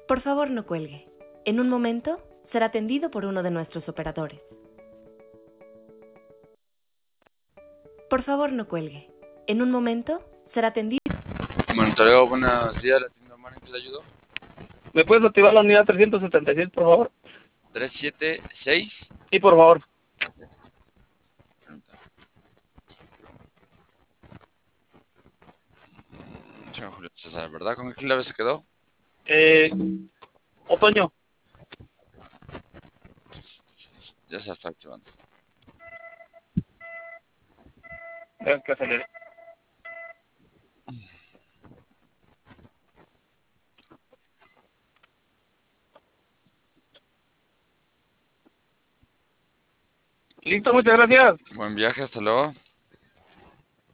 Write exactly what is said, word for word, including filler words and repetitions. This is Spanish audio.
Por favor, no cuelgue. En un momento será atendido por uno de nuestros operadores. Por favor, no cuelgue. En un momento será atendido. Monitoreo, buenos días, la tienda Omar, ¿en qué le ayudo? ¿Me puedes activar la unidad trescientos setenta y seis, por favor? tres siete seis. Sí, por favor. Señor Julio César, ¿verdad? ¿Con qué clave se quedó? Eh, Otoño. Ya se está activando. Vean que acelere. Listo, muchas gracias. Buen viaje, hasta luego.